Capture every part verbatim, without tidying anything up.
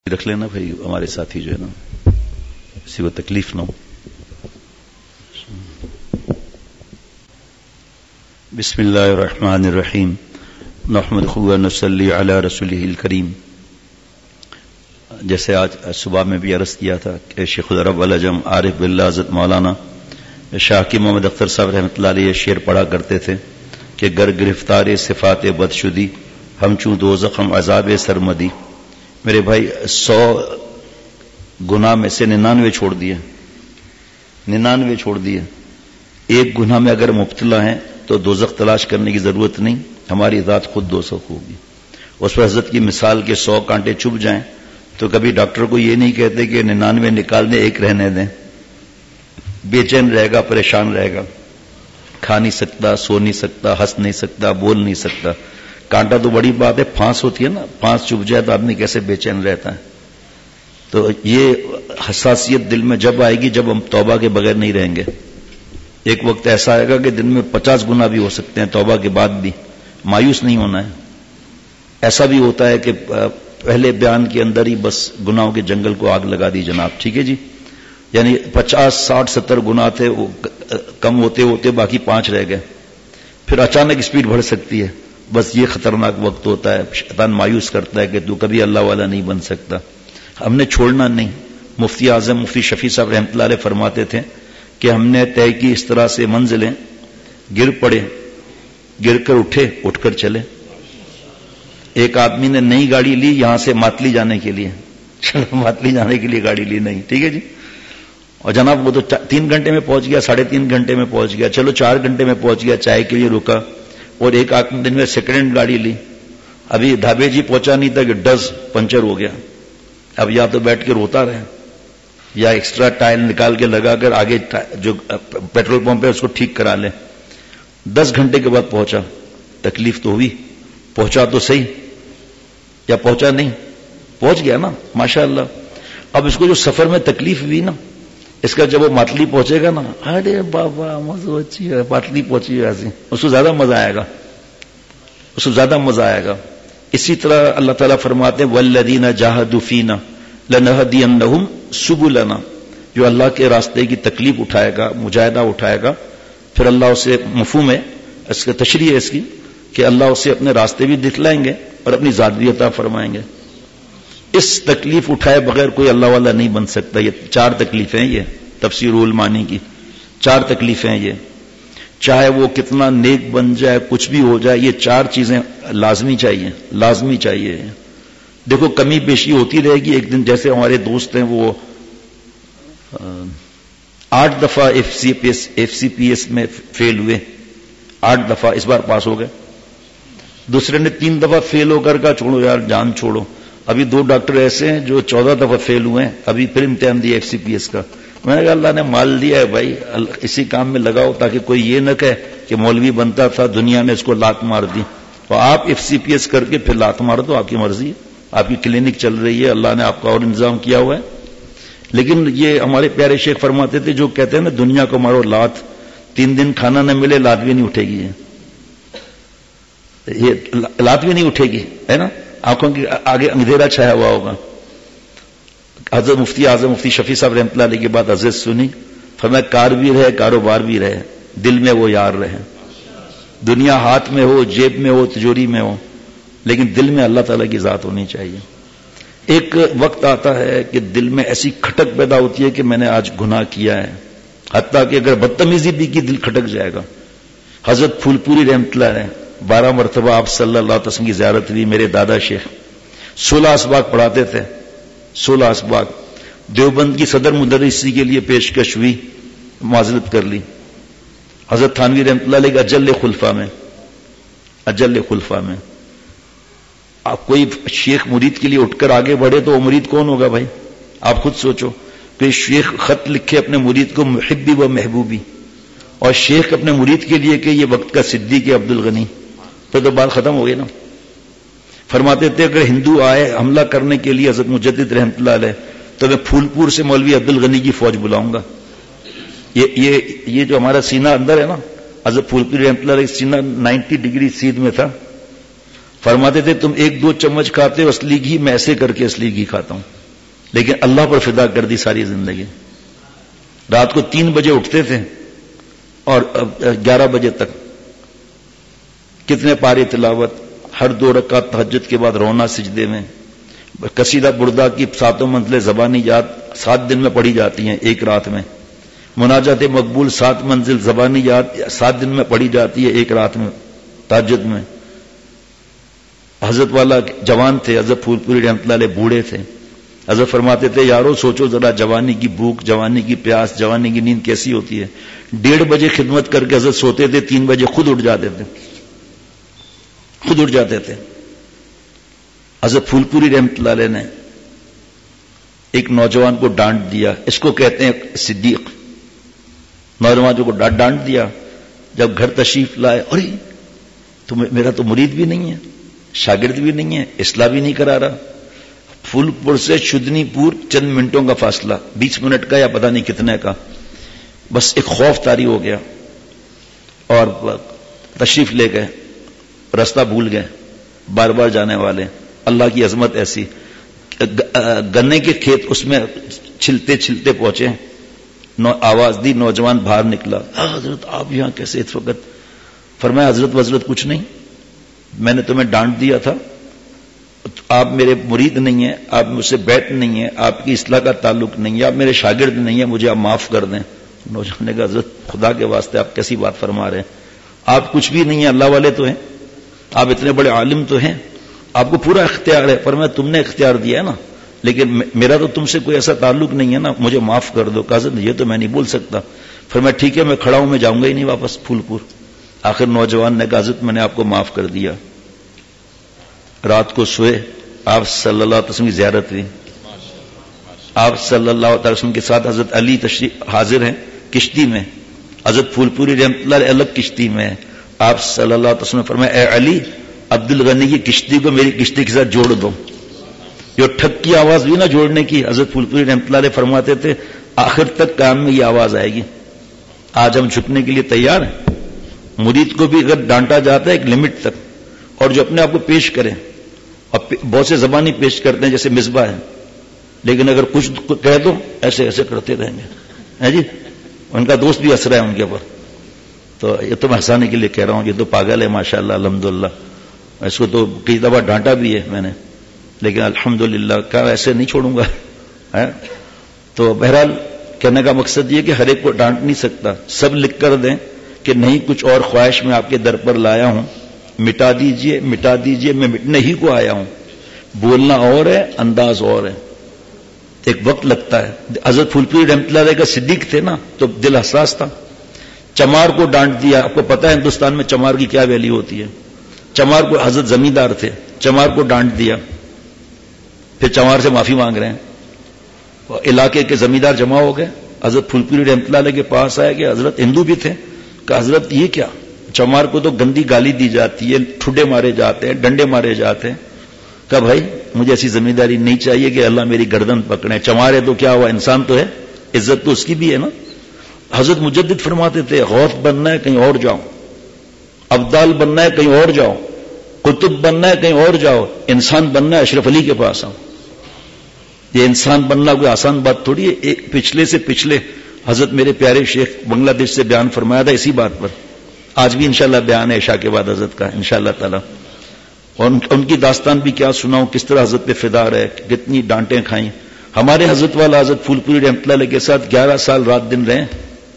رکھ لینا بھائی، ہمارے ساتھی جو ہے نا کسی کو تکلیف نہ ہو. بسم اللہ الرحمن الرحیم. نحمدہ و نصلی علی رسولہ الکریم. جیسے آج صبح میں بھی عرض کیا تھا کہ شیخ العرب العجم عارف باللہ حضرت مولانا شاہ کی محمد اختر صاحب رحمۃ اللہ علیہ شعر پڑھا کرتے تھے کہ گر گرفتار صفات بدشدی ہم چوں دوزخ ہم عذاب سرمدی. میرے بھائی سو گناہ میں سے ننانوے چھوڑ دیے، ننانوے چھوڑ دیے. ایک گناہ میں اگر مبتلا ہیں تو دوزخ تلاش کرنے کی ضرورت نہیں، ہماری ذات خود دوزخ ہوگی. اس پر حضرت کی مثال کے سو کانٹے چبھ جائیں تو کبھی ڈاکٹر کو یہ نہیں کہتے کہ ننانوے نکال دیں ایک رہنے دیں. بے چین رہے گا، پریشان رہے گا، کھا نہیں سکتا، سو نہیں سکتا، ہنس نہیں سکتا، بول نہیں سکتا. کانٹا تو بڑی بات ہے، پھانس ہوتی ہے نا، پھانس چبھ جائے تو آدمی کیسے بے چین رہتا ہے. تو یہ حساسیت دل میں جب آئے گی جب ہم توبہ کے بغیر نہیں رہیں گے. ایک وقت ایسا آئے گا کہ دن میں پچاس گنا بھی ہو سکتے ہیں توبہ کے بعد بھی. مایوس نہیں ہونا ہے. ایسا بھی ہوتا ہے کہ پہلے بیان کے اندر ہی بس گناہوں کے جنگل کو آگ لگا دی جناب. ٹھیک ہے جی، یعنی پچاس ساٹھ ستر گناہ تھے، وہ کم ہوتے ہوتے باقی پانچ رہ گئے. پھر اچانک سپیڈ بڑھ سکتی ہے. بس یہ خطرناک وقت ہوتا ہے. شیطان مایوس کرتا ہے کہ تو کبھی اللہ والا نہیں بن سکتا. ہم نے چھوڑنا نہیں. مفتی اعظم مفتی شفیع صاحب رحمۃ اللہ علیہ فرماتے تھے کہ ہم نے طے کی اس طرح سے منزلیں، گر پڑے، گر کر اٹھے، اٹھ کر چلے. ایک آدمی نے نئی گاڑی لی یہاں سے ماتلی جانے کے لیے، چلو ماتلی جانے کے لیے گاڑی لی نہیں، ٹھیک ہے جی، اور جناب وہ تو تین گھنٹے میں پہنچ گیا، ساڑھے تین گھنٹے میں پہنچ گیا، چلو چار گھنٹے میں پہنچ گیا، چائے کے لیے رکا. اور ایک آدمی نے سیکنڈ ہینڈ گاڑی لی، ابھی دھابے جی پہنچا نہیں تھا کہ ڈز پنچر ہو گیا. اب یا تو بیٹھ کے روتا رہے یا ایکسٹرا ٹائر نکال کے لگا کر آگے جو پیٹرول پمپ ہے اس کو ٹھیک کرا لے. دس گھنٹے کے بعد پہنچا، تکلیف تو ہوئی. پہنچا تو صحیح یا پہنچا نہیں؟ پہنچ گیا نا، ماشاء اللہ. اب اس کو جو سفر میں تکلیف ہوئی نا، اس کا جب وہ ماتلی پہنچے گا نا، ارے بابا مزہ اچھی ہے، ماتلی پہنچی ہے ایسی، اس کو زیادہ مزہ آئے گا، اس کو زیادہ مزہ آئے گا. اسی طرح اللہ تعالیٰ فرماتے ہیں والذین جاہدوا فینا لنہدینہم سبلنا. جو اللہ کے راستے کی تکلیف اٹھائے گا، مجاہدہ اٹھائے گا، پھر اللہ اسے مفہوم ہے، اس کا تشریح ہے اس کی کہ اللہ اسے اپنے راستے بھی دکھلائیں گے اور اپنی ذات بھی عطا فرمائیں گے. اس تکلیف اٹھائے بغیر کوئی اللہ والا نہیں بن سکتا. یہ چار تکلیفیں، یہ تفسیر المعانی کی چار تکلیفیں. یہ چاہے وہ کتنا نیک بن جائے، کچھ بھی ہو جائے، یہ چار چیزیں لازمی چاہیے، لازمی چاہیے. دیکھو کمی بیشی ہوتی رہے گی. ایک دن جیسے ہمارے دوست ہیں وہ آٹھ دفعہ F C P S F C P S میں فیل ہوئے، آٹھ دفعہ، اس بار پاس ہو گئے. دوسرے نے تین دفعہ فیل ہو کر کہا چھوڑو یار جان چھوڑو. ابھی دو ڈاکٹر ایسے ہیں جو چودہ دفعہ فیل ہوئے ہیں، ابھی پھر امتحان دیا ایف سی پی ایس کا. میں نے کہا اللہ نے مال دیا ہے بھائی، اسی کام میں لگاؤ تاکہ کوئی یہ نہ کہے کہ مولوی بنتا تھا دنیا نے اس کو لات مار دی. تو آپ ایف سی پی ایس کر کے پھر لات مار دو، آپ کی مرضی ہے. آپ کی کلینک چل رہی ہے، اللہ نے آپ کا اور انتظام کیا ہوا ہے. لیکن یہ ہمارے پیارے شیخ فرماتے تھے جو کہتے ہیں نا دنیا کو مارو لات، تین دن کھانا نہ ملے لات بھی نہیں اٹھے گی. یہ لات بھی نہیں اٹھے گی، ہے نا. آنکھوں کے آگے اندھیرا چھایا ہوا ہوگا. حضرت مفتی اعظم مفتی شفیع صاحب رحمۃ اللہ علیہ کی بات عزت سنی، فرمایا کار بھی رہے، کاروبار بھی رہے، دل میں وہ یار رہے. دنیا ہاتھ میں ہو، جیب میں ہو، تجوری میں ہو، لیکن دل میں اللہ تعالیٰ کی ذات ہونی چاہیے. ایک وقت آتا ہے کہ دل میں ایسی کھٹک پیدا ہوتی ہے کہ میں نے آج گناہ کیا ہے، حتیٰ کہ اگر بدتمیزی بھی کی دل کھٹک جائے گا. حضرت پھول پوری رحمۃ اللہ علیہ بارہ مرتبہ آپ صلی اللہ علیہ وسلم کی زیارت ہوئی. میرے دادا شیخ سولہ اسباق پڑھاتے تھے، سولہ اسباق. دیوبند کی صدر مدرسی کے لیے پیشکش ہوئی، معذرت کر لی. حضرت تھانوی رحمۃ اللہ علیہ اجل خلفا میں، اجل خلفا میں آپ کوئی شیخ مرید کے لیے اٹھ کر آگے بڑھے تو وہ مرید کون ہوگا بھائی؟ آپ خود سوچو کہ شیخ خط لکھے اپنے مرید کو محبی و محبوبی، اور شیخ اپنے مرید کے لیے کہ یہ وقت کا صدیق عبد الغنی، تو تو بات ختم ہو گئی نا. فرماتے تھے اگر ہندو آئے حملہ کرنے کے لیے حضرت مجدد رحمۃ اللہ علیہ تو میں پھول پور سے مولوی عبد الغنی کی فوج بلاؤں گا. یہ یہ یہ جو ہمارا سینہ اندر ہے نا، حضرت پھول پور رحمۃ اللہ علیہ سینہ نائنٹی ڈگری سیدھ میں تھا. فرماتے تھے تم ایک دو چمچ کھاتے ہو اصلی گھی، میں ایسے کر کے اصلی گھی کھاتا ہوں. لیکن اللہ پر فدا کر دی ساری زندگی. رات کو تین بجے اٹھتے تھے اور گیارہ بجے تک کتنے پارے تلاوت، ہر دو رکعت تہجد کے بعد رونا سجدے میں. قصیدہ بردہ کی ساتوں منزلیں زبانی یاد سات دن میں پڑھی جاتی ہیں ایک رات میں. مناجات مقبول سات منزل زبانی یاد سات دن میں پڑھی جاتی ہے ایک رات میں تہجد میں. حضرت والا جوان تھے، حضرت پھول پوری رحمۃ اللہ علیہ بوڑھے تھے. حضرت فرماتے تھے یارو سوچو ذرا جوانی کی بھوک، جوانی کی پیاس، جوانی کی نیند کیسی ہوتی ہے. ڈیڑھ بجے خدمت کر کے حضرت سوتے تھے، تین بجے خود اٹھ جاتے تھے خود اٹھ جاتے تھے. حضرت پھول پوری رحمۃ اللہ علیہ نے ایک نوجوان کو ڈانٹ دیا، اس کو کہتے ہیں صدیق. نوجوان کو ڈانٹ دیا. جب گھر تشریف لائے، ارے تو میرا تو مرید بھی نہیں ہے، شاگرد بھی نہیں ہے، اصلاح بھی نہیں کرا رہا. پھول پور سے شدنی پور چند منٹوں کا فاصلہ، بیس منٹ کا یا پتہ نہیں کتنے کا. بس ایک خوف طاری ہو گیا اور تشریف لے گئے، راستہ بھول گئے، بار بار جانے والے. اللہ کی عظمت ایسی، گنے کے کھیت اس میں چھلتے چھلتے پہنچے. آواز دی، نوجوان باہر نکلا. حضرت آپ یہاں کیسے اس وقت؟ فرمایا حضرت وزرت کچھ نہیں، میں نے تمہیں ڈانٹ دیا تھا، آپ میرے مرید نہیں ہیں، آپ مجھ سے بیعت نہیں ہیں، آپ کی اصلاح کا تعلق نہیں ہے، آپ میرے شاگرد نہیں ہیں، مجھے آپ معاف کر دیں. نوجوان نے کہا حضرت خدا کے واسطے آپ کیسی بات فرما رہے ہیں، آپ کچھ بھی نہیں ہیں، اللہ والے تو ہیں، آپ اتنے بڑے عالم تو ہیں، آپ کو پورا اختیار ہے. پر میں تم نے اختیار دیا ہے نا، لیکن میرا تو تم سے کوئی ایسا تعلق نہیں ہے نا، مجھے معاف کر دو. کہا حضرت یہ تو میں نہیں بول سکتا. پھر میں ٹھیک ہے میں کھڑا ہوں، میں جاؤں گا ہی نہیں واپس پھول پور. آخر نوجوان نے کہا حضرت میں نے آپ کو معاف کر دیا. رات کو سوئے، آپ صلی اللہ علیہ وسلم کی زیارت ہوئی. آپ صلی اللہ علیہ وسلم کے ساتھ حضرت علی تشریف حاضر ہیں کشتی میں، حضرت پھول پوری رحمۃ اللہ علیہ الگ کشتی میں. آپ صلی اللہ علیہ وسلم نے فرمایا اے علی، عبد الغنی کی کشتی کو میری کشتی کے ساتھ جوڑ دو. جو ٹھک کی آواز ہوئی نا جوڑنے کی، حضرت پھول پوری رحمۃ اللہ علیہ فرماتے تھے آخر تک کام میں یہ آواز آئے گی. آج ہم جھکنے کے لیے تیار ہیں. مرید کو بھی اگر ڈانٹا جاتا ہے ایک لمٹ تک، اور جو اپنے آپ کو پیش کریں، اور بہت سے زبانی پیش کرتے ہیں جیسے مصباح ہے، لیکن اگر کچھ کہہ دو ایسے ایسے کرتے رہیں گے. ہے جی، ان کا دوست بھی ہنس رہا ہے ان کے اوپر. تو یہ تو میں ہنسانے کے لیے کہہ رہا ہوں، یہ تو پاگل ہے ماشاءاللہ الحمدللہ. اس کو تو کئی دفعہ ڈانٹا بھی ہے میں نے، لیکن الحمدللہ کہا ایسے نہیں چھوڑوں گا. تو بہرحال کہنے کا مقصد یہ کہ ہر ایک کو ڈانٹ نہیں سکتا. سب لکھ کر دیں کہ نہیں کچھ اور خواہش میں آپ کے در پر لایا ہوں، مٹا دیجئے مٹا دیجئے میں مٹنے ہی کو آیا ہوں. بولنا اور ہے، انداز اور ہے، ایک وقت لگتا ہے. حضرت پھول پوری رحمۃ اللہ علیہ کا صدیق تھے نا، تو دل حساس تھا. چمار کو ڈانٹ دیا. آپ کو پتا ہے ہندوستان میں چمار کی کیا ویلیو ہوتی ہے. چمار کو، حضرت زمیندار تھے، چمار کو ڈانٹ دیا، پھر چمار سے معافی مانگ رہے ہیں. علاقے کے زمیندار جمع ہو گئے، حضرت پھول پوری رحمۃ اللہ علیہ کے پاس آئے کہ حضرت ہندو بھی تھے. کہ حضرت یہ کیا، چمار کو تو گندی گالی دی جاتی ہے، ٹھڈے مارے جاتے ہیں، ڈنڈے مارے جاتے ہیں. کہ بھائی مجھے ایسی زمینداری نہیں چاہیے کہ اللہ میری گردن پکڑے. چمار ہے تو کیا ہوا، انسان تو ہے، عزت تو اس کی بھی ہے نا. حضرت مجدد فرماتے تھے غوث بننا ہے کہیں اور جاؤ، ابدال بننا ہے کہیں اور جاؤ، قطب بننا ہے کہیں اور جاؤ، انسان بننا ہے اشرف علی کے پاس آؤ. یہ انسان بننا کوئی آسان بات تھوڑی ہے. ایک پچھلے سے پچھلے حضرت میرے پیارے شیخ بنگلہ دیش سے بیان فرمایا تھا اسی بات پر. آج بھی انشاءاللہ بیان ہے عشاء کے بعد حضرت کا انشاءاللہ تعالی. اور ان کی داستان بھی کیا سناؤں، کس طرح حضرت پہ فدا رہے، کتنی ڈانٹیں کھائیں. ہمارے حضرت والا حضرت پھول پوری رحمۃ اللہ علیہ کے ساتھ گیارہ سال رات دن رہے،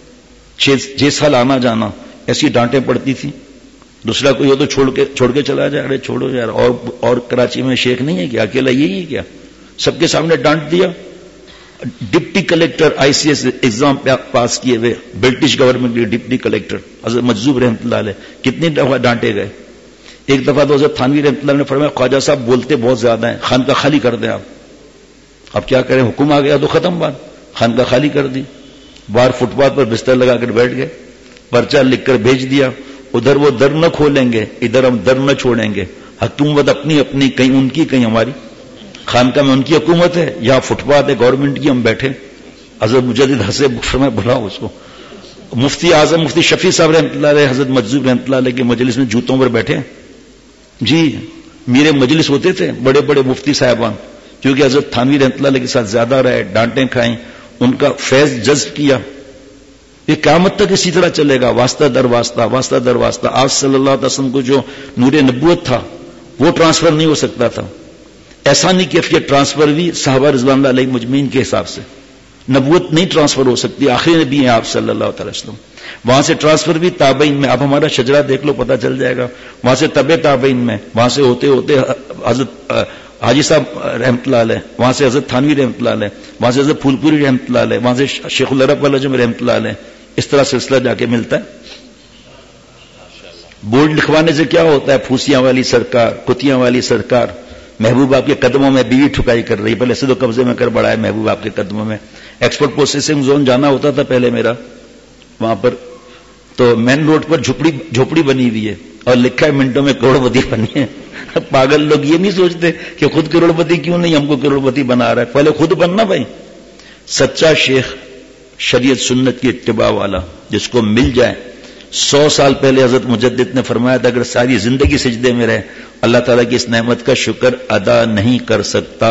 چھ سال آنا جانا، ایسی ڈانٹیں پڑتی تھی. دوسرا کوئی ہو تو چھوڑ کے چھوڑ کے چلا جائے، ارے چھوڑو یار، اور اور کراچی میں شیخ نہیں ہے کیا، اکیلا یہی ہے کیا. سب کے سامنے ڈانٹ دیا. Deputy collector I C S exam pass کیے ہوئے برٹش گورنمنٹ کے ڈپٹی کلیکٹر حضرت مجذوب رحمۃ اللہ علیہ کتنی دفعہ ڈانٹے گئے. ایک دفعہ تو حضرت تھانوی رحمۃ اللہ نے فرمایا خواجہ صاحب بولتے بہت زیادہ ہیں، خانقاہ خالی کر دیں آپ. اب کیا کریں، حکم آ گیا تو ختم بات، خانقاہ خالی کر دی. باہر فٹ پاتھ پر بستر لگا کر بیٹھ گئے، پرچہ لکھ کر بھیج دیا. ادھر وہ در نہ کھولیں گے، ادھر ہم در نہ چھوڑیں گے. حکومت اپنی اپنی، کہیں ان کی کہیں ہماری. خانقاہ میں ان کی حکومت ہے، یہاں فٹ پاتھ ہے گورنمنٹ کی، ہم بیٹھے. حضرت مجدد ہنسے، فرمایا بلاؤ اس کو. مفتی اعظم مفتی شفیع صاحب رحمۃ اللہ علیہ حضرت مجذوب رحمۃ اللہ علیہ کے مجلس میں جوتوں پر بیٹھے. جی میرے مجلس ہوتے تھے، بڑے بڑے مفتی صاحبان کیونکہ حضرت تھانوی رحمۃ اللہ علیہ کے ساتھ زیادہ رہے، ڈانٹیں کھائیں، ان کا فیض جذب کیا. یہ قیامت تک اسی طرح چلے گا، واسطہ در واسطہ، واسطہ در واسطہ. آپ صلی اللہ علیہ وسلم کو جو نور نبوت تھا وہ ٹرانسفر نہیں ہو سکتا تھا. احسانی کیفیت ٹرانسفر ہوئی صحابہ رضوان اللہ علیہ مجمعین کے حساب سے. نبوت نہیں ٹرانسفر ہو سکتی، آخری نبی ہیں آپ صلی اللہ تعالی وسلم. وہاں سے ٹرانسفر بھی تابعین میں. اب ہمارا شجرہ دیکھ لو، پتہ چل جائے گا. وہاں سے تبع تابعین میں، وہاں سے ہوتے ہوتے حضرت حاجی صاحب رحمۃ اللہ علیہ، وہاں سے حضرت تھانوی رحمۃ اللہ علیہ، وہاں سے حضرت پھول پوری رحمۃ اللہ علیہ، وہاں سے شیخ العرب العجم رحمۃ اللہ علیہ. اس طرح سلسلہ جا کے ملتا ہے. بورڈ لکھوانے سے کیا ہوتا ہے؟ پھوسیاں والی سرکار، کتیاں والی سرکار محبوب آپ کے قدموں میں بیوی ٹھکائی کر رہی. پہلے سے تو قبضے میں کر بڑا ہے محبوب آپ کے قدموں میں. ایکسپورٹ پروسیسنگ زون جانا ہوتا تھا پہلے میرا وہاں پر، تو مین روڈ پر جھپڑی جھوپڑی بنی ہوئی ہے اور لکھا ہے منٹوں میں کروڑ پتی بنی ہے. پاگل لوگ یہ نہیں سوچتے کہ خود کروڑ پتی کیوں نہیں ہم کو کروڑ پتی بنا رہا ہے. پہلے خود بننا بھائی. سچا شیخ شریعت سنت کی اتباع والا جس کو مل جائے. سو سال پہلے حضرت مجدد نے فرمایا تھا اگر ساری زندگی سجدے میں رہے اللہ تعالیٰ کی اس نعمت کا شکر ادا نہیں کر سکتا.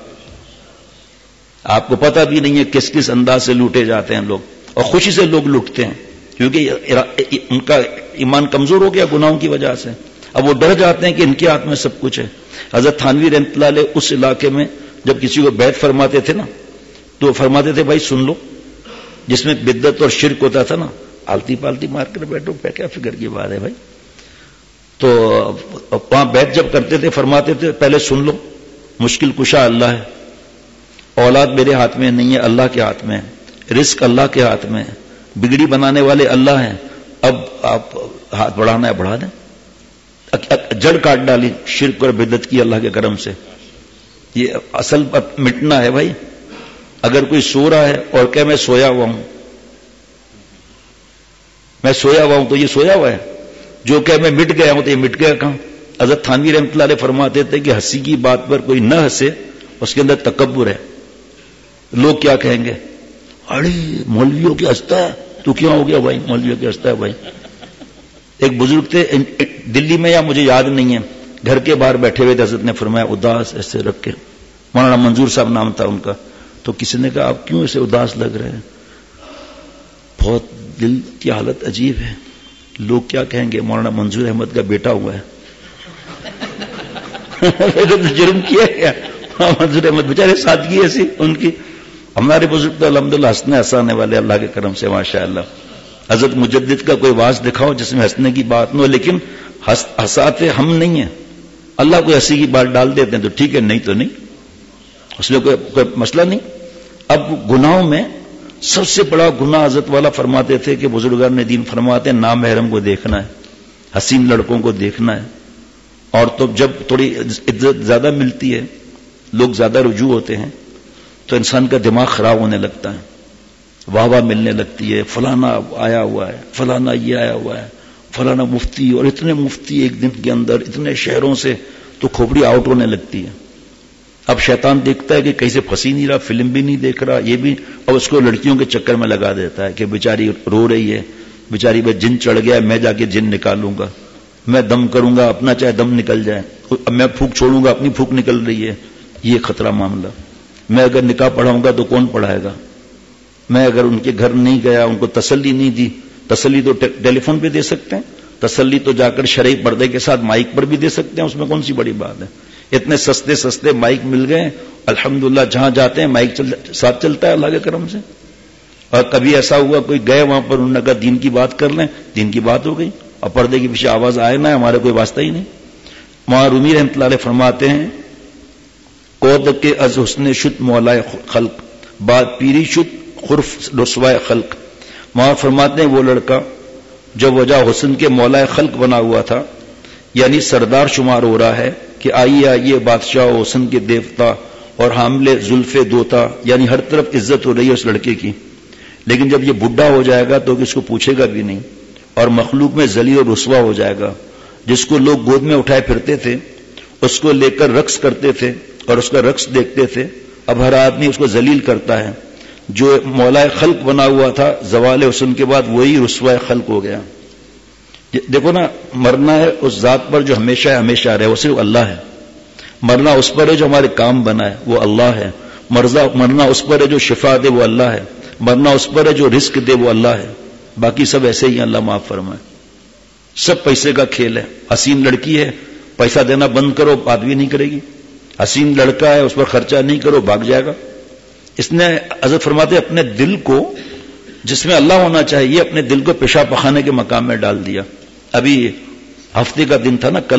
آپ کو پتہ بھی نہیں ہے کس کس انداز سے لوٹے جاتے ہیں لوگ، اور خوشی سے لوگ لوٹتے ہیں کیونکہ ان کا ایمان کمزور ہو گیا گناہوں کی وجہ سے. اب وہ ڈر جاتے ہیں کہ ان کے ہاتھ میں سب کچھ ہے. حضرت تھانوی رحمۃ اللہ علیہ اس علاقے میں جب کسی کو بیعت فرماتے تھے نا تو فرماتے تھے بھائی سن لو، جس میں بدعت اور شرک ہوتا تھا نا آلتی پالتی مار کر بیٹھو، کیا فکر کی بات ہے بھائی. تو وہاں بیعت جب کرتے تھے فرماتے تھے پہلے سن لو، مشکل کشا اللہ ہے، اولاد میرے ہاتھ میں نہیں ہے اللہ کے ہاتھ میں ہے، رزق اللہ کے ہاتھ میں ہے، بگڑی بنانے والے اللہ ہیں. اب آپ ہاتھ بڑھانا ہے بڑھا دیں. جڑ کاٹ ڈالی شرک اور بدعت کی اللہ کے کرم سے. یہ اصل مٹنا ہے بھائی. اگر کوئی سو رہا ہے اور کہ میں سویا ہوا ہوں، میں سویا ہوا ہوں تو یہ سویا ہوا ہے. جو کہ میں مٹ گیا ہوں تو یہ مٹ گیا کہاں. حضرت تھانوی رحمۃ اللہ علیہ فرماتے تھے کہ ہنسی کی بات پر کوئی نہ ہنسے، اس کے اندر تکبر ہے. لوگ کیا کہیں گے؟ ارے مولویوں کی ہنستا ہے تو کیا ہو گیا بھائی، مولویوں کی ہنستا ہے بھائی. ایک بزرگ تھے دلی میں، یا مجھے یاد نہیں ہے، گھر کے باہر بیٹھے ہوئے تھے. حضرت نے فرمایا اداس ایسے رکھ کے، مولانا منظور صاحب نام تھا ان کا. تو کسی نے کہا آپ کیوں ایسے اداس لگ رہے ہیں؟ بہت دل کی حالت عجیب ہے. لوگ کیا کہیں گے؟ مولانا منظور احمد کا بیٹا ہوا ہے. جرم کیا گیا. منظور احمد بیچارے سادگی ایسی ان کی. ہمارے بزرگ تو الحمدللہ ہنسنے ہنسانے والے اللہ کے کرم سے ماشاء اللہ. حضرت مجدد کا کوئی واز دکھاؤ جس میں ہنسنے کی بات نہ ہو، لیکن ہنساتے ہم نہیں ہیں. اللہ کوئی ہنسی کی بات ڈال دیتے ہیں تو ٹھیک ہے، نہیں تو نہیں، اس میں کوئی, کوئی مسئلہ نہیں. اب گناہوں میں سب سے بڑا گناہ حضرت والا فرماتے تھے کہ بزرگان دین فرماتے ہیں نامحرم کو دیکھنا ہے، حسین لڑکوں کو دیکھنا ہے. اور تو جب تھوڑی عزت زیادہ ملتی ہے، لوگ زیادہ رجوع ہوتے ہیں، تو انسان کا دماغ خراب ہونے لگتا ہے، واہ واہ ملنے لگتی ہے. فلانا آیا ہوا ہے، فلانا یہ آیا ہوا ہے، فلانا مفتی، اور اتنے مفتی ایک دن کے اندر اتنے شہروں سے، تو کھوپڑی آؤٹ ہونے لگتی ہے. اب شیطان دیکھتا ہے کہ کہیں سے پھنسی نہیں رہا، فلم بھی نہیں دیکھ رہا، یہ بھی، اور اس کو لڑکیوں کے چکر میں لگا دیتا ہے کہ بیچاری رو رہی ہے، بیچاری پہ جن چڑھ گیا، میں جا کے جن نکالوں گا، میں دم کروں گا اپنا چاہے دم نکل جائے، میں پھونک چھوڑوں گا اپنی پھونک نکل رہی ہے. یہ خطرہ معاملہ. میں اگر نکاح پڑھاؤں گا تو کون پڑھائے گا؟ میں اگر ان کے گھر نہیں گیا، ان کو تسلی نہیں دی، تسلی تو ٹیلی فون پہ دے سکتے ہیں، تسلی تو جا کر شرعی پردے کے ساتھ مائک پر بھی دے سکتے ہیں، اس میں کون سی بڑی بات ہے. اتنے سستے سستے مائک مل گئے الحمدللہ، جہاں جاتے ہیں مائک چل ساتھ چلتا ہے اللہ کے کرم سے. اور کبھی ایسا ہوا کوئی گئے وہاں پر، انہوں نے کہا دین کی بات کر لیں، دین کی بات ہو گئی، اور پردے کے پیچھے آواز آئے نہ، ہمارا کوئی واسطہ ہی نہیں. مولانا رومی رحمۃ اللہ علیہ فرماتے ہیں کود کے از حسن شد مولائے خلق، بات پیری شد خرف رسوائے خلق. مولانا فرماتے ہیں وہ لڑکا جو وجہ حسن کے مولائے خلق بنا ہوا تھا، یعنی سردار شمار ہو رہا ہے کہ آئیے آئیے بادشاہ حسن کے دیوتا اور حاملے زلف دوتا، یعنی ہر طرف عزت ہو رہی ہے اس لڑکے کی. لیکن جب یہ بڈھا ہو جائے گا تو اس کو پوچھے گا بھی نہیں، اور مخلوق میں ذلیل اور رسوا ہو جائے گا. جس کو لوگ گود میں اٹھائے پھرتے تھے، اس کو لے کر رقص کرتے تھے اور اس کا رقص دیکھتے تھے، اب ہر آدمی اس کو ذلیل کرتا ہے. جو مولائے خلق بنا ہوا تھا زوال حسن کے بعد وہی رسوائے خلق ہو گیا. دیکھو نا، مرنا ہے اس ذات پر جو ہمیشہ ہے ہمیشہ رہے، وہ صرف اللہ ہے. مرنا اس پر ہے جو ہمارے کام بنائے وہ اللہ ہے، مرنا اس پر ہے جو شفا دے وہ اللہ ہے، مرنا اس پر ہے جو رزق دے وہ اللہ ہے، باقی سب ایسے ہی اللہ معاف فرمائے. سب پیسے کا کھیل ہے. حسین لڑکی ہے، پیسہ دینا بند کرو بات بھی نہیں کرے گی. حسین لڑکا ہے، اس پر خرچہ نہیں کرو بھاگ جائے گا. اس نے حضرت فرماتے اپنے دل کو جس میں اللہ ہونا چاہیے اپنے دل کو پیشاب پخانے کے مقام میں ڈال دیا. ابھی ہفتے کا دن تھا نا کل،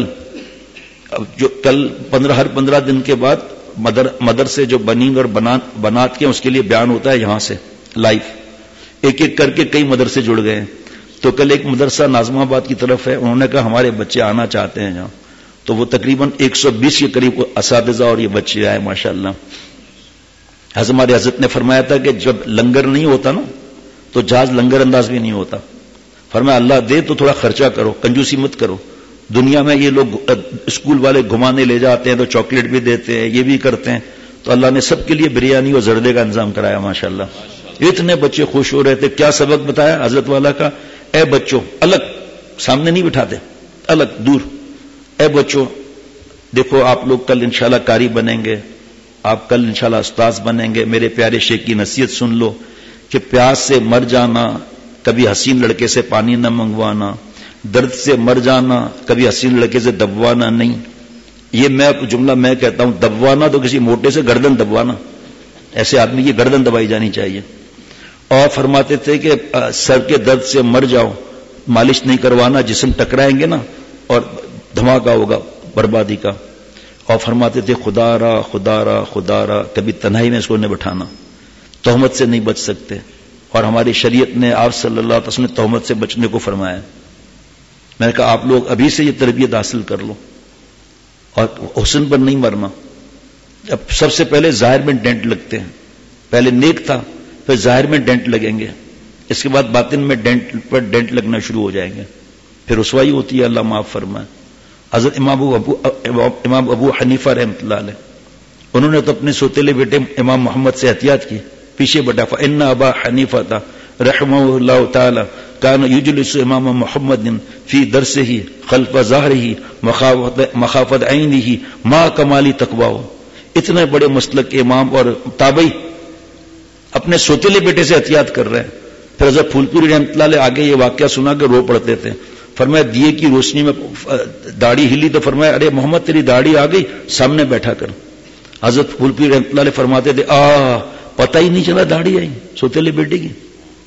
جو کل پندرہ ہر پندرہ دن کے بعد مدر مدرسے جو بنینگ اور بنات بنات کے اس کے لیے بیان ہوتا ہے یہاں سے لائف، ایک ایک کر کے کئی مدرسے جڑ گئے ہیں. تو کل ایک مدرسہ ناظم آباد کی طرف ہے، انہوں نے کہا ہمارے بچے آنا چاہتے ہیں یہاں، تو وہ تقریباً ایک سو بیس کے قریب اساتذہ اور یہ بچے آئے ماشاءاللہ. حضرت ہمارے حضرت نے فرمایا تھا کہ جب لنگر نہیں ہوتا نا تو جہاز لنگر انداز بھی نہیں ہوتا. فرمایا اللہ دے تو تھوڑا خرچہ کرو، کنجوسی مت کرو. دنیا میں یہ لوگ اسکول والے گھمانے لے جاتے ہیں تو چاکلیٹ بھی دیتے ہیں، یہ بھی کرتے ہیں، تو اللہ نے سب کے لیے بریانی اور زردے کا انتظام کرایا ماشاءاللہ. اتنے بچے خوش ہو رہے تھے. کیا سبق بتایا حضرت والا کا؟ اے بچوں، الگ سامنے نہیں بٹھاتے، الگ دور. اے بچوں دیکھو آپ لوگ کل انشاءاللہ قاری بنیں گے، آپ کل انشاءاللہ استاذ بنیں گے. میرے پیارے شیخ کی نصیحت سن لو کہ پیاس سے مر جانا، کبھی حسین لڑکے سے پانی نہ منگوانا، درد سے مر جانا، کبھی حسین لڑکے سے دبوانا نہیں. یہ میں جملہ میں کہتا ہوں، دبوانا تو کسی موٹے سے گردن دبوانا، ایسے آدمی کی گردن دبائی جانی چاہیے. اور فرماتے تھے کہ سر کے درد سے مر جاؤ، مالش نہیں کروانا، جسم ٹکرائیں گے نا اور دھماکہ ہوگا بربادی کا. اور فرماتے تھے خدا را خدا را خدا را، کبھی تنہائی میں اس کو نہیں بٹھانا، تہمت سے نہیں بچ سکتے. اور ہماری شریعت نے آپ صلی اللہ علیہ وسلم نے تہمت سے بچنے کو فرمایا. میں نے کہا آپ لوگ ابھی سے یہ تربیت حاصل کر لو اور حسن پر نہیں مرنا. اب سب سے پہلے ظاہر میں ڈینٹ لگتے ہیں، پہلے نیک تھا پھر ظاہر میں ڈینٹ لگیں گے، اس کے بعد باطن میں ڈینٹ پر ڈینٹ لگنا شروع ہو جائیں گے، پھر رسوائی ہوتی ہے. اللہ معاف فرمائے. حضرت امام ابو امام ابو حنیفہ رحمۃ اللہ علیہ، انہوں نے تو اپنے سوتیلے بیٹے امام محمد سے احتیاط کی، پیچھے بٹا فإن ابا حنیفہ رحمہ اللہ تعالی کان یجلس امام محمد فی درسہ خلف ظہرہ مخافت عینہ ما کمالی تقویٰ. اتنے بڑے مسلک کے امام اور تابعی اپنے سوتیلے بیٹے سے احتیاط کر رہے ہیں. پھر حضرت پھول پوری رحمۃ اللہ علیہ آگے یہ واقعہ سنا کے رو پڑتے تھے. فرمایا دیے کی روشنی میں داڑھی ہلی تو فرمایا ارے محمد تیری داڑھی آ گئی، سامنے بیٹھا کر. حضرت پھول پوری رحمۃ اللہ علیہ فرماتے تھے آ پتہ ہی نہیں چلا داڑھی آئی سوتیلے بیٹے کی.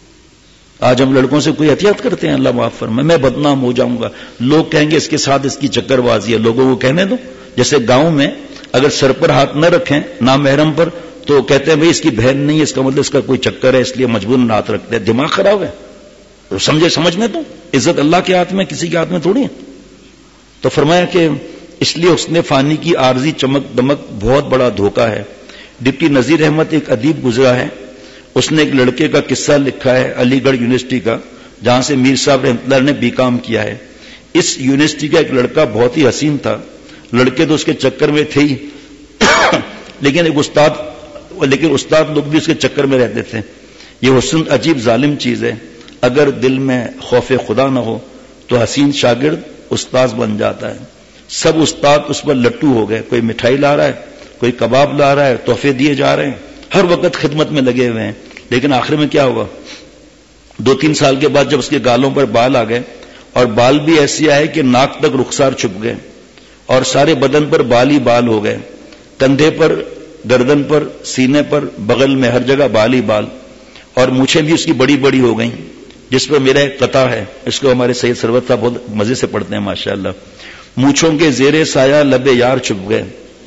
آج ہم لڑکوں سے کوئی احتیاط کرتے ہیں؟ اللہ معاف فرمائے. میں بدنام ہو جاؤں گا، لوگ کہیں گے اس کے ساتھ اس کی چکر بازی ہے. لوگوں کو کہنے دو. جیسے گاؤں میں اگر سر پر ہاتھ نہ رکھیں نامحرم پر تو کہتے ہیں بھئی اس کی بہن نہیں ہے، اس کا مطلب اس کا کوئی چکر ہے، اس لیے مجبوراً ہاتھ رکھتے ہیں. دماغ خراب ہے. سمجھے سمجھنے تو عزت اللہ کے ہاتھ میں، کسی کے ہاتھ میں تھوڑی ہے. تو فرمایا کہ اس لیے اس نے فانی کی عارضی چمک دمک بہت بڑا دھوکہ ہے. ڈپٹی نذیر احمد ایک ادیب گزرا ہے، اس نے ایک لڑکے کا قصہ لکھا ہے علی گڑھ یونیورسٹی کا، جہاں سے میر صاحب رحمۃ اللہ نے بی کام کیا ہے. اس یونیورسٹی کا ایک لڑکا بہت ہی حسین تھا، لڑکے تو اس کے چکر میں تھے ہی لیکن ایک استاد لیکن استاد لوگ بھی اس کے چکر میں رہتے تھے. یہ حسن عجیب ظالم چیز ہے. اگر دل میں خوف خدا نہ ہو تو حسین شاگرد استاذ بن جاتا ہے. سب استاد اس پر لٹو ہو گئے، کوئی مٹھائی لا رہا ہے، کوئی کباب لا رہا ہے، تحفے دیے جا رہے ہیں، ہر وقت خدمت میں لگے ہوئے ہیں. لیکن آخر میں کیا ہوا؟ دو تین سال کے بعد جب اس کے گالوں پر بال آ گئے اور بال بھی ایسے آئے کہ ناک تک رخسار چھپ گئے اور سارے بدن پر بال ہی بال ہو گئے، کندھے پر، گردن پر، سینے پر، بغل میں، ہر جگہ بال ہی بال. اور مونچھیں بھی اس کی بڑی بڑی ہو گئیں، جس پر میرا ایک قطع ہے، اس کو ہمارے سید سرور صاحب بہت مزے سے پڑھتے ہیں ماشاءاللہ. مونچھوں کے زیر سایہ لب یار چھپ گئے.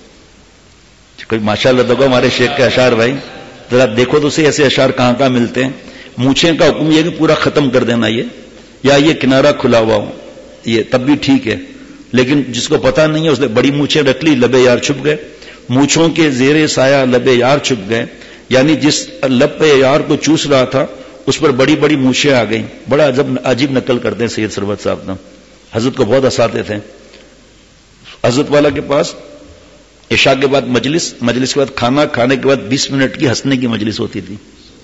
کوئی ماشاءاللہ دیکھو ہمارے شیخ کے اشعار بھائی، ذرا دیکھو تو صحیح ایسے اشعار کہاں کہاں ملتے ہیں. مونچھیں کا حکم یہ کہ پورا ختم کر دینا یہ، یا یہ کنارہ کھلا ہوا ہو یہ تب بھی ٹھیک ہے، لیکن جس کو پتہ نہیں ہے اس نے بڑی مونچھیں رکھ لی، لب یار چھپ گئے. مونچھوں کے زیر سایہ لب یار چھپ گئے، یعنی جس لب پہ یار کو چوس رہا تھا اس پر بڑی بڑی مونچھیں آ گئیں. بڑا عجب عجیب نقل کرتے ہیں سید سرور صاحب نا، حضرت کو بہت ہنساتے تھے. حضرت والا کے پاس عشاء کے بعد مجلس، مجلس کے بعد کھانا، کھانے کے بعد بیس منٹ کی ہنسنے کی مجلس ہوتی تھی.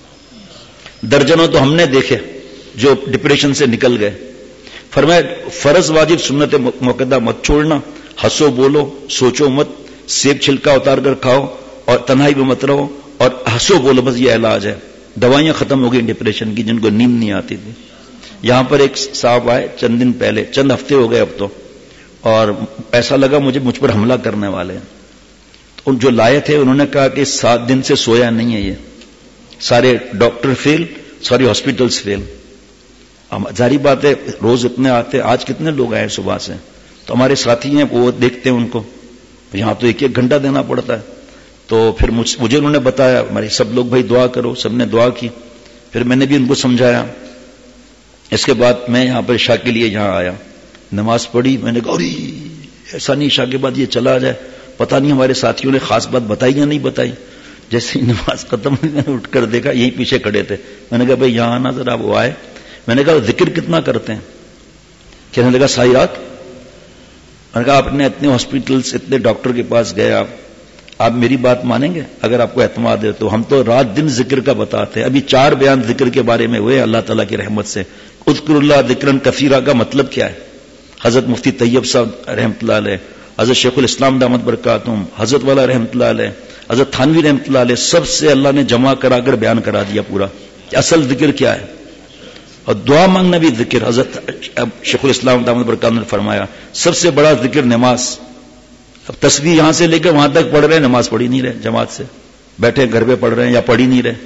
درجنوں تو ہم نے دیکھے جو ڈپریشن سے نکل گئے. فرمایا فرض واجب سنت موقدہ مت چھوڑنا، ہنسو بولو سوچو مت، سیب چھلکا اتار کر کھاؤ اور تنہائی میں مت رہو اور ہنسو بولو، بس یہ علاج ہے. دوائیاں ختم ہو گئی ڈپریشن کی، جن کو نیند نہیں آتی تھی. یہاں پر ایک صاحب آئے چند دن پہلے، چند ہفتے ہو گئے اب تو، اور ایسا لگا مجھے مجھ پر حملہ کرنے والے ہیں. ان جو لائے تھے انہوں نے کہا کہ سات دن سے سویا نہیں ہے، یہ سارے ڈاکٹر فیل، ساری ہاسپٹلس فیل. ظاہری بات ہے روز اتنے آتے، آج کتنے لوگ آئے صبح سے، تو ہمارے ساتھی ہیں وہ دیکھتے ہیں ان کو، یہاں تو ایک ایک گھنٹہ دینا پڑتا ہے. تو پھر مجھے انہوں نے بتایا ہمارے سب لوگ بھائی دعا کرو، سب نے دعا کی. پھر میں نے بھی ان کو سمجھایا. اس کے بعد میں یہاں پر عشاء کے لیے یہاں آیا، نماز پڑھی. میں نے کہا ارے ایسا نہیں عشاء کے بعد یہ چلا جائے، پتہ نہیں ہمارے ساتھیوں نے خاص بات بتائی یا نہیں بتائی. جیسے ہی نماز ختم ہوئی میں نے اٹھ کر دیکھا یہیں پیچھے کھڑے تھے. میں نے کہا بھائی یہاں آنا ذرا. وہ آئے. میں نے کہا ذکر کتنا کرتے ہیں؟ کہنے لگا ساری رات. میں نے کہا آپ نے اتنے ہاسپٹلس اتنے ڈاکٹر کے پاس گئے، آپ آپ میری بات مانیں گے اگر آپ کو اعتماد ہے تو؟ ہم تو رات دن ذکر کا بتاتے ہیں. ابھی چار بیان ذکر کے بارے میں ہوئے اللہ تعالیٰ کی رحمت سے. اذکر اللہ ذکرن کثیرا کا مطلب کیا ہے؟ حضرت مفتی طیب صاحب رحمۃ اللہ علیہ، حضرت شیخ الاسلام دامت برکاتہم، حضرت والا رحمۃ اللہ علیہ، حضرت تھانوی رحمۃ اللہ علیہ، سب سے اللہ نے جمع کرا کر بیان کرا دیا پورا کہ اصل ذکر کیا ہے. اور دعا مانگنا بھی ذکر. حضرت شیخ الاسلام دامت برکاتہم نے فرمایا سب سے بڑا ذکر نماز. اب تسبیح یہاں سے لے کے وہاں تک پڑھ رہے ہیں، نماز پڑھی نہیں رہے، جماعت سے بیٹھے گھر پہ پڑھ رہے ہیں یا پڑھی نہیں رہے.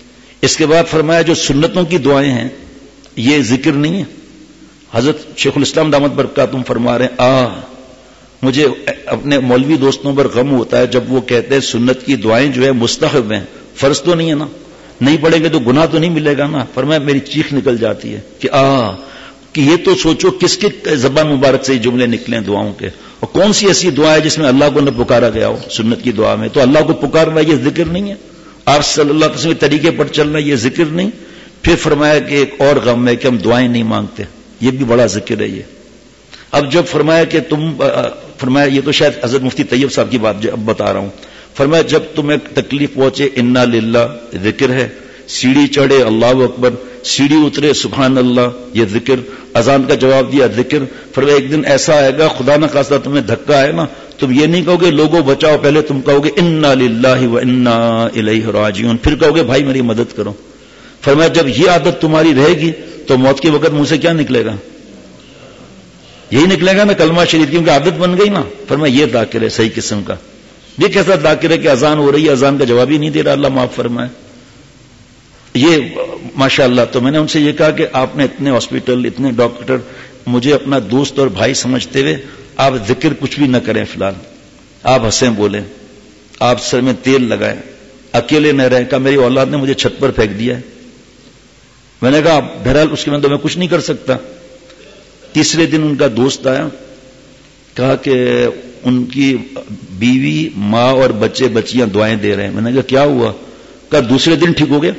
اس کے بعد فرمایا جو سنتوں کی دعائیں ہیں یہ ذکر نہیں ہے. حضرت شیخ الاسلام دامت برکاتہم فرما رہے ہیں آ مجھے اپنے مولوی دوستوں پر غم ہوتا ہے جب وہ کہتے ہیں سنت کی دعائیں جو ہے مستحب ہیں، فرض تو نہیں ہے نا، نہیں پڑھیں گے تو گناہ تو نہیں ملے گا نا. فرمایا میری چیخ نکل جاتی ہے کہ آ کہ یہ تو سوچو کس کے زبان مبارک سے یہ جملے نکلیں دعاؤں کے، اور کون سی ایسی دعا ہے جس میں اللہ کو نہ پکارا گیا ہو. سنت کی دعا میں تو اللہ کو پکارنا یہ ذکر نہیں ہے. آپ صلی اللہ علیہ وسلم کے طریقے پر چلنا یہ ذکر نہیں. پھر فرمایا کہ ایک اور غم ہے کہ ہم دعائیں نہیں مانگتے، یہ بھی بڑا ذکر ہے یہ. اب جب فرمایا کہ تم فرمایا یہ تو شاید حضرت مفتی طیب صاحب کی بات اب بتا رہا ہوں. فرمایا جب تمہیں تکلیف پہنچے انا للہ ذکر ہے، سیڑھی چڑھے اللہ اکبر، سیڑھی اترے سبحان اللہ یہ ذکر، اذان کا جواب دیا ذکر. فرمایا ایک دن ایسا آئے گا خدا نہ خواستہ تمہیں دھکا آئے نا، تم یہ نہیں کہو گے لوگوں بچاؤ، پہلے تم کہو گے انا للہ و انا الیہ راجعون، پھر کہو گے بھائی میری مدد کرو. فرمایا جب یہ عادت تمہاری رہے گی تو موت کے وقت منہ سے کیا نکلے گا؟ یہی نکلے گا نا کلمہ شریف، کیونکہ عادت بن گئی نا. فرمایا یہ ذاکر ہے صحیح قسم کا. یہ کیسا ذاکر ہے کہ اذان ہو رہی ہے اذان کا جواب ہی نہیں دے رہا، اللہ معاف فرمائے. یہ ماشاء اللہ. تو میں نے ان سے یہ کہا کہ آپ نے اتنے ہاسپٹل اتنے ڈاکٹر، مجھے اپنا دوست اور بھائی سمجھتے ہوئے آپ ذکر کچھ بھی نہ کریں فی الحال. آپ ہنسیں بولیں، آپ سر میں تیل لگائیں، اکیلے نہ رہیں. کہا میری اولاد نے مجھے چھت پر پھینک دیا ہے. میں نے کہا بہرحال اس کے بعد میں کچھ نہیں کر سکتا. تیسرے دن ان کا دوست آیا، کہا کہ ان کی بیوی ماں اور بچے بچیاں دعائیں دے رہے ہیں. میں نے کہا کیا ہوا؟ کہا دوسرے دن ٹھیک ہو گیا.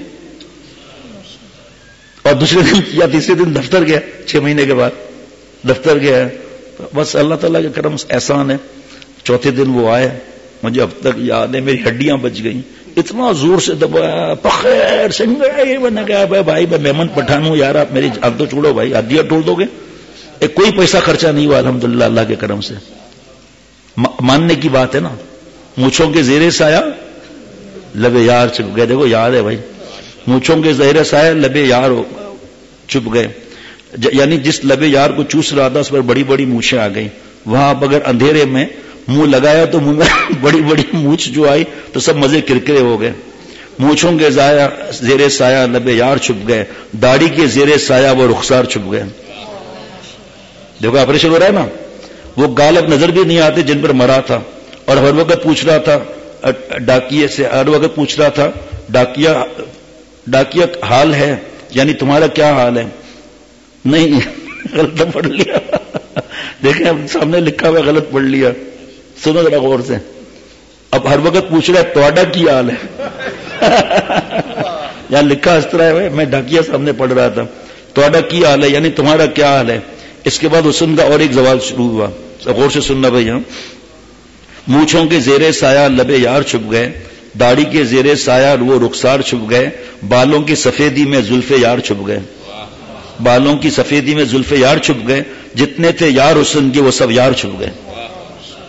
اور دوسرے دن یا تیسرے دن دفتر گیا، چھ مہینے کے بعد دفتر گیا. بس اللہ تعالیٰ کے کرم احسان ہے. چوتھے دن وہ آئے، مجھے اب تک یاد ہے میری ہڈیاں بچ گئیں، اتنا زور سے دبایا پخیر سنگ. میں نے کہا بھائی بھائی میں مہمان پٹھان ہوں یار، آپ میری ہاتھ تو چھوڑو بھائی، ہدیہ ٹول دو گے. ایک کوئی پیسہ خرچہ نہیں ہوا الحمدللہ اللہ کے کرم سے. ماننے کی بات ہے نا. مونچھوں کے زیر سایہ لبے یار چھپ گئے. دیکھو یاد ہے بھائی، مونچھوں کے زیر سایہ لبے یار چھپ گئے. یعنی جس لبے یار کو چوس رہا تھا اس پر بڑی بڑی مونچھیں آ گئی. وہاں اب اگر اندھیرے میں منہ لگایا تو منہ میں بڑی بڑی مونچھ جو آئی تو سب مزے کرکرے ہو گئے. مونچھوں کے زیر سایہ لبے یار چھپ گئے، داڑھی کے زیر سایہ وہ رخسار چھپ گئے. دیکھو آپریشن ہو رہا ہے نا. وہ گال اب نظر بھی نہیں آتے جن پر مرا تھا. اور ہر وقت پوچھ رہا تھا ڈاکیے سے، ہر وقت پوچھ رہا تھا ڈاکیا ڈاکیا حال ہے، یعنی تمہارا کیا حال ہے؟ نہیں غلط پڑھ لیا. دیکھیں اب سامنے لکھا ہوا غلط پڑھ لیا. سنو ذرا غور سے. اب ہر وقت پوچھ رہا ہے تواڈا کی حال ہے. یہاں لکھا اس طرح ہے، میں ڈاکیا سامنے پڑھ رہا تھا، تواڈا کی حال ہے یعنی تمہارا کیا حال ہے. اس کے بعد حسن کا اور ایک زوال شروع ہوا. غور سے سننا بھائی. ہاں مونچھوں کے زیر سایہ لبے یار چھپ گئے، داڑھی کے زیر سایہ وہ رخسار چھپ گئے، بالوں کی سفیدی میں زلف یار چھپ گئے. بالوں کی سفیدی میں زلف یار چھپ گئے، جتنے تھے یار حسن کے وہ سب یار چھپ گئے.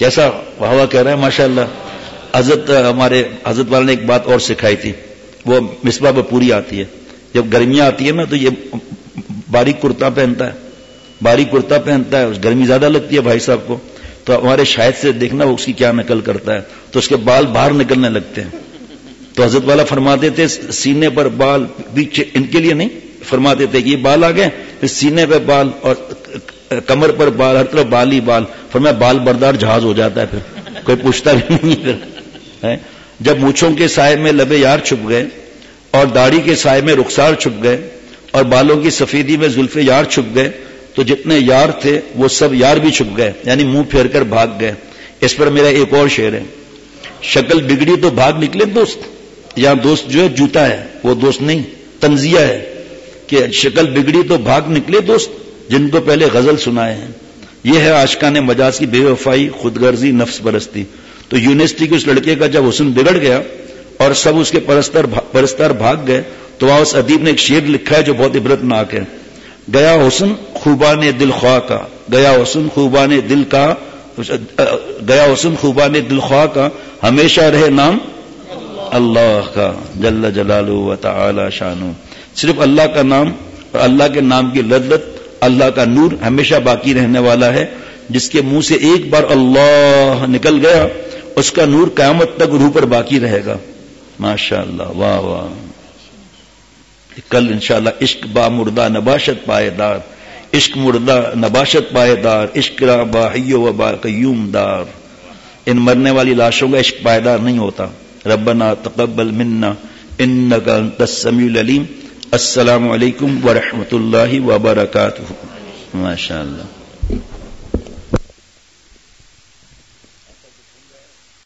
کیسا ہوا کہہ رہا ہے ماشاءاللہ. حضرت ہمارے حضرت والا نے ایک بات اور سکھائی تھی, وہ مصباح پہ پوری آتی ہے. جب گرمیاں آتی ہے نا تو یہ باریک کرتا پہنتا ہے, باریک کرتا پہنتا ہے, گرمی زیادہ لگتی ہے بھائی صاحب کو, تو ہمارے شاہد سے دیکھنا وہ اس کی کیا نقل کرتا ہے, تو اس کے بال باہر نکلنے لگتے ہیں. تو حضرت والا فرماتے تھے سینے پر بال, پیچھے ان کے لیے نہیں, فرماتے تھے کہ یہ بال آ گئے, پھر سینے پہ بال اور کمر پر بال, ہر طرف بال ہی بال. فرمایا بال بردار جہاز ہو جاتا ہے, پھر کوئی پوچھتا بھی نہیں. پھر جب مونچھوں کے سائے میں لبے یار چھپ گئے اور داڑھی کے سائے میں رخسار چھپ گئے اور بالوں کی سفیدی میں زلف یار چھپ گئے, تو جتنے یار تھے وہ سب یار بھی چھپ گئے, یعنی منہ پھیر کر بھاگ گئے. اس پر میرا ایک اور شعر ہے, شکل بگڑی تو بھاگ نکلے دوست. یہاں دوست جو ہے جوتا ہے, وہ دوست نہیں, تنزیہ ہے کہ شکل بگڑی تو بھاگ نکلے دوست جن کو پہلے غزل سنائے ہیں. یہ ہے عاشقان مجاز کی بے وفائی, خود غرضی, نفس پرستی. تو یونیورسٹی کے اس لڑکے کا جب حسن بگڑ گیا اور سب اس کے پرستار پرستار بھاگ گئے, تو وہاں اس ادیب نے ایک شعر لکھا ہے جو بہت عبرتناک ہے. گیا حسن خوبان دل خواہ کا, گیا حسن خوبان دل کا, گیا حسن خوبان دل خواہ کا, ہمیشہ رہے نام اللہ کا جل جلالہ و تعالی شانہ. صرف اللہ کا نام اور اللہ کے نام کی لذت, اللہ کا نور ہمیشہ باقی رہنے والا ہے. جس کے منہ سے ایک بار اللہ نکل گیا اس کا نور قیامت تک روح پر باقی رہے گا. ماشاءاللہ, واہ واہ. کل انشاءاللہ عشق با مردہ نباشت پائے دار, عشق مردہ نباشت پائے دار, عشق را با حی و با قیوم دار. ان مرنے والی لاشوں کا عشق پائیدار نہیں ہوتا. ربنا تقبل منا انک انت السمیع العلیم. السلام علیکم ورحمۃ اللہ وبرکاتہ. ماشاءاللہ.